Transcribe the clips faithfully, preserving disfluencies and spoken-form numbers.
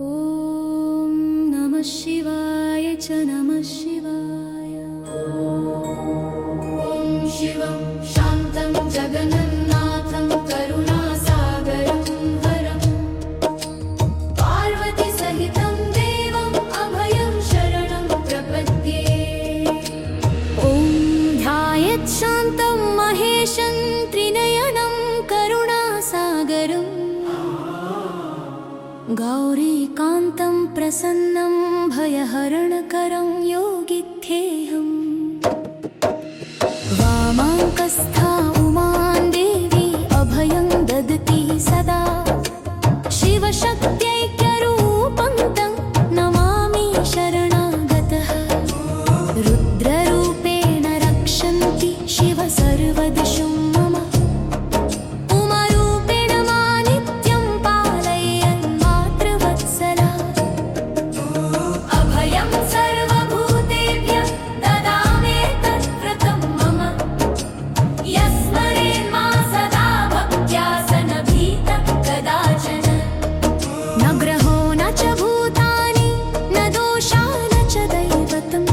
ॐ नमः शिवाय च नमः शिवाय। ॐ शिवं शान्तं जगन्नाथं करुणासागरं हरं पार्वतीसहितं देवम् अभयं शरणं प्रपद्ये। ॐ ध्यायेत् शान्तं महेशं त्रिनयनं करुणासागरम् गौरीकान्तं प्रसन्नं भयहरणकरं योगिध्येयम्। वामाङ्कस्था उमां देवी अभयं ददति सदा शिवशक्त्यैक्यरूपं तं नमामि शरणागतः। रुद्ररूपेण रक्षन्ति शिव सर्वदिशु मम उमारूपेण मानित्यं पालयन् मातृवत्सला। अभयं सर्वभूतेभ्यः ददामेतद्व्रतं मम यस्मरेन्मा सदा भक्त्या स न भीतः कदाचन। न ग्रहो न च भूतानि न दोषा न च दैवतं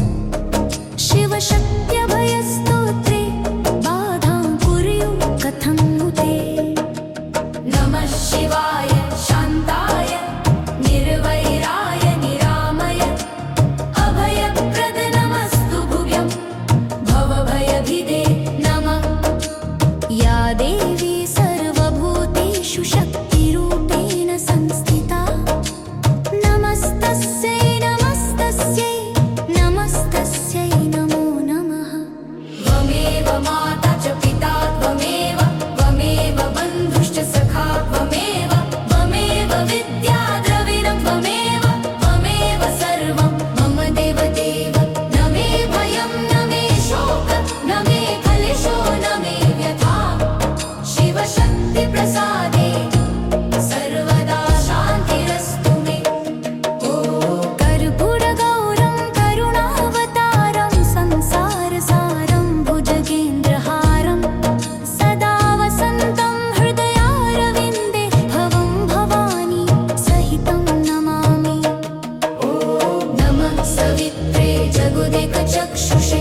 शिवशक्त्यभयस्तोत्रे बाधां कुर्युः कथं नु ते। नमः शिवाय शान्ताय निर्वैराय निरामय अभयप्रद नमस्तु भुव्यं भवभयभिदे नमः। या देवी सर्वभूतेषु शक्तिरूपेण संस्थिता नमस्तस्यै नमस्तस्यै नमस्तस्यै नमो नमः। त्वमेव माता च पिता त्वमेव त्वमेव बन्धुश्च सखा त्वमेव त्वमेव विद्या द्रविणं त्वमेव त्वमेव सर्वं मम देवदेव। न मे भयं न मे शोकः न मे क्लेशो न मे व्यथा शिवशक्तिप्रसादे सर्वदा शान्तिरस्तु मे। ॐ कर्पूरगौरं करुणावतारं संसारसारं भुजगेन्द्रहारं सदा वसन्तं हृदयारविन्दे भवं भवानी सहितं नमामि। ॐ नमः सवित्रे जगदेकचक्षुषे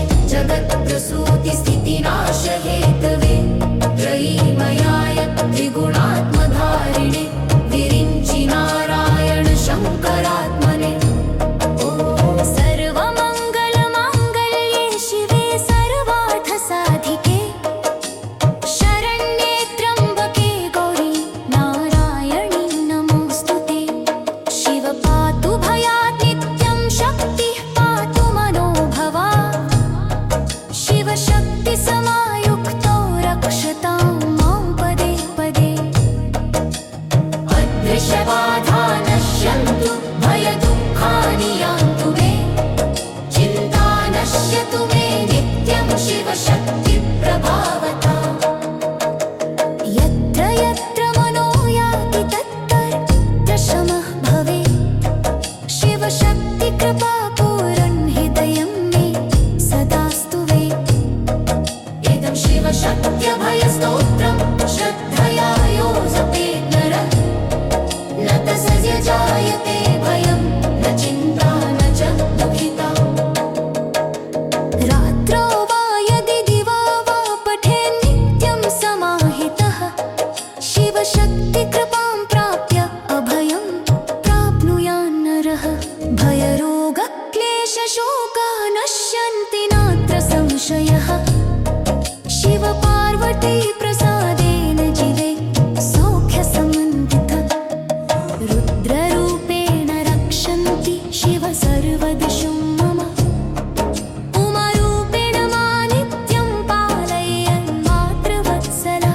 जगत्प्रसूतिस्थितिनाशहेतवे त्रयीमयाय त्रिगुणात्मधारिणे विरिञ्चि नारायण शङ्करात्मने। ॐ सर्वमङ्गलमाङ्गल्ये शिवे सर्वार्थसाधिके शरण्ये त्र्यम्बके गौरी नारायणी नमोऽस्तु ते। शिव पातु भयात् नित्यं शक्तिः पातु मनोभवा शिवशक्तिसमायुक्तो रक्षतां मां पदे पदे। अदृशबाधा नश्यन्तु भयदुःखानि यान्तु मे चिन्ता नश्यतु मे नित्यं शिवशक्तिप्रभावता। यत्र यत्र मनो याति तत्र शमः भवेत् शिवशक्तिकृपापूरन् हृदयं मे सदास्तु वे। इदं शिवशक्त्यभयस्तोत्रं श्रद्धया यो जपेत् नरः न तस्य जायते भयं न चिन्ता न च दुःखिता। रात्रौ वा यदि दिवा वा पठेत् नित्यं समाहितः शिवशक्तिकृपां प्राप्य अभयं प्राप्नुयान् नरः। भयरोगक्लेशशोका नश्यन्ति नात्र संशयः शिवपार्वती प्रसादेन जीवे सौख्यसमन्वितः। रुद्ररूपेण रक्षन्ति शिव सर्वदिशु मम उमारूपेण मानित्यं पालयन् मातृवत्सला।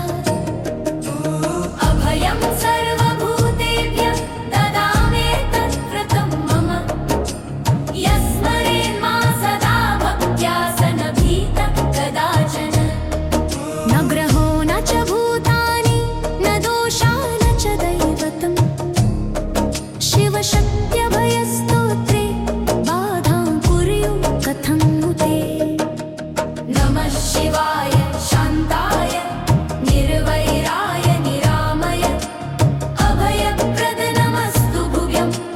अभयं सर्वभूतेभ्यः ददामेतद्व्रतं मम यस्मरेन्मा सदा भक्त्या स न भीतः कदाचन। न ग्रहो न च भूतानि न दोषा न च दैवतं शिवशक्त्यभयस्तोत्रे बाधां कुर्युः कथं नु ते। नमः शिवाय शान्ताय निर्वैराय निरामय अभयप्रद नमस्तु भुव्यं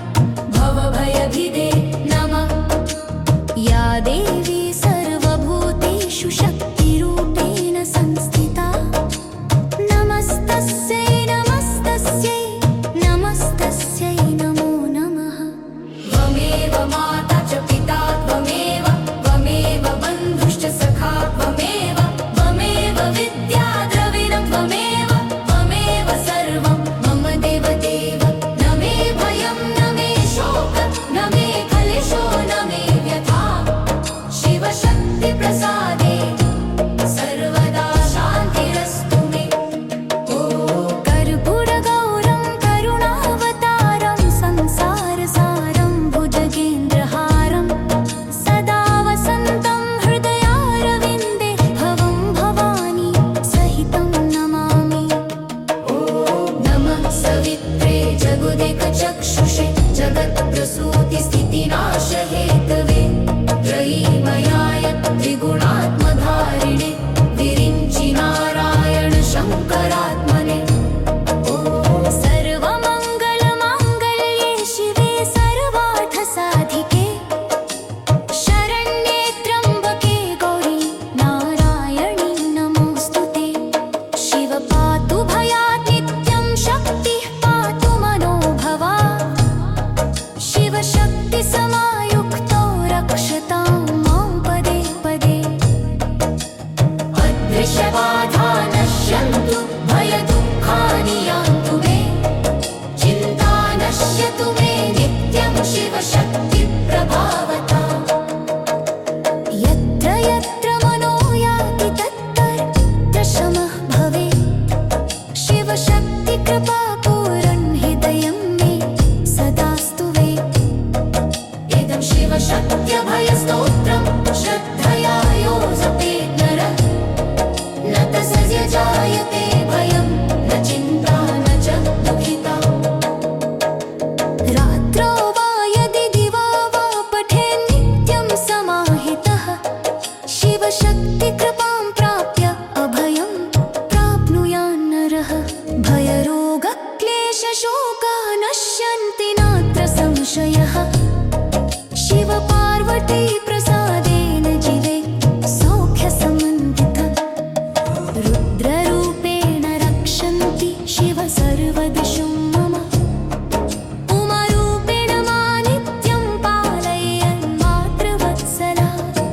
शिवशक्तिप्रसादेन जीवे सौख्यसमन्वितः रुद्ररूपेण रक्षन्ति शिव सर्वदिशो मम उमारूपेण मानित्यं पालयन् मातृवत्सला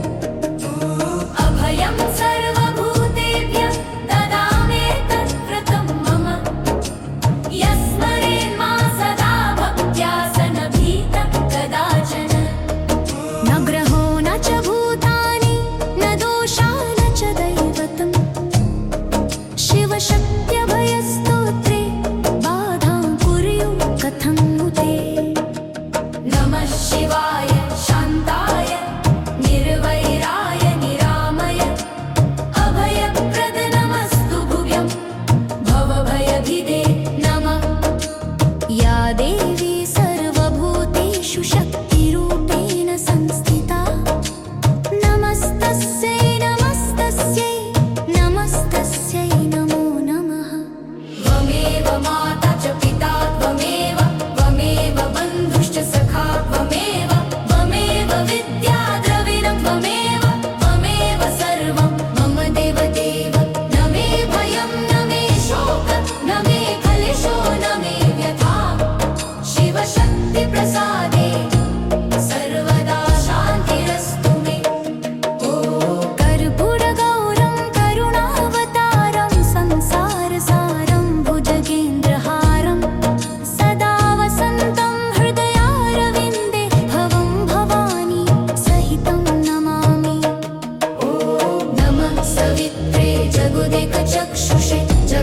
अभयं सर्वभूतेभ्यः ददामेतद्व्रतं मम यस्मरेन्मा सदा भक्त्या स न भीतः कदाचन न ग्रहो न च भूतानि न दोषा न च दैवतम् शिवशक्त्यभयस्तोत्रे बाधां कुर्यु कथं नु ते नमः शिवाय शान्ताय निर्वैराय निरामय अभयप्रद नमस्तु भुव्यं भवभयभिदे नमः या देवी सर्वभूतेषु शक्तिरूपेण संस्थिता नमस्तस्यै नमस्तस्यै नमस्तस्यै नमो नमः त्वमेव माता च पिता त्वमेव त्वमेव बन्धुश्च सखा त्वमेव त्वमेव विद्या द्रविणं त्वमेव त्वमेव सर्वं मम देवदेव न मे भयं न मे शोकं न मे क्लेशो न मे व्यथा शिवशक्तिप्रसादे सर्वदा शान्तिरस्तु मे ॐ कर्पूरगौरं करुणावतारं संसारसारं भुजगेन्द्रहारं सदा वसन्तं हृदयारविन्दे भवं भवानी सहितं नमामि ॐ नमः सवित्रे जगुदेकचक्षुषे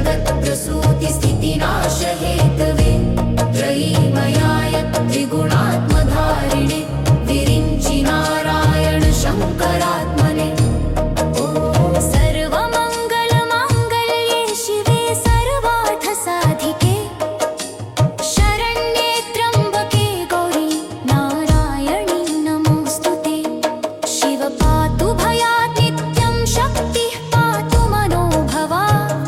जगत्प्रसूतिस्थितिनाशहेतवे त्रयीमयाय त्रिगुणात्मधारिणे विरिञ्चि नारायण शङ्करात्मने ॐ सर्वमङ्गलमाङ्गल्ये शिवे सर्वार्थसाधिके शरण्ये त्र्यम्बके गौरी नारायणी नमोऽस्तु ते शिव पातु भयात् नित्यं शक्तिः पातु मनोभवा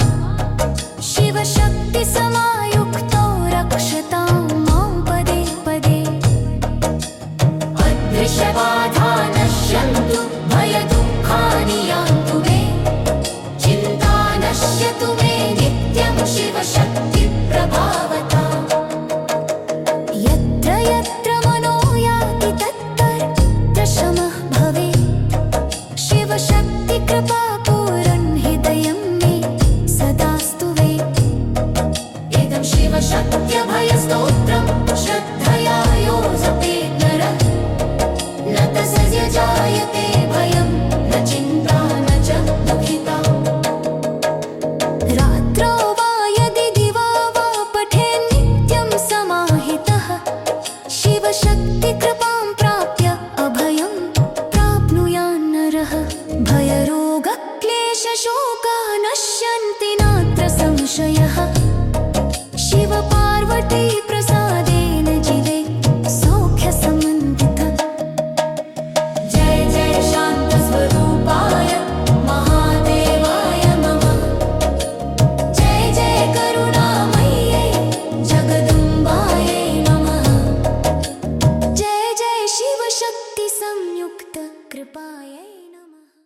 शिवशक्तिसमायुक्तो रक्षतां मां पदे पदे अदृश्यबाधा नश्यन्तु भयदुःखानि यान्तु मे चिन्ता नश्यतु मे नित्यं शिवशक्तिप्रभावता यत्र यत्र मनो याति तत्र शमः भवेत् शिवशक्तिकृपापूरन् हृदयं मे सदास्तु वे इदं शिवशक्त्यभयस्तोत्रं श्रद्धया यो जपेत् नरः न तस्य जायते भयं न चिन्ता न च दुःखिता रात्रौ वा यदि दिवा वा पठेत् नित्यं समाहितः शिवशक्तिकृ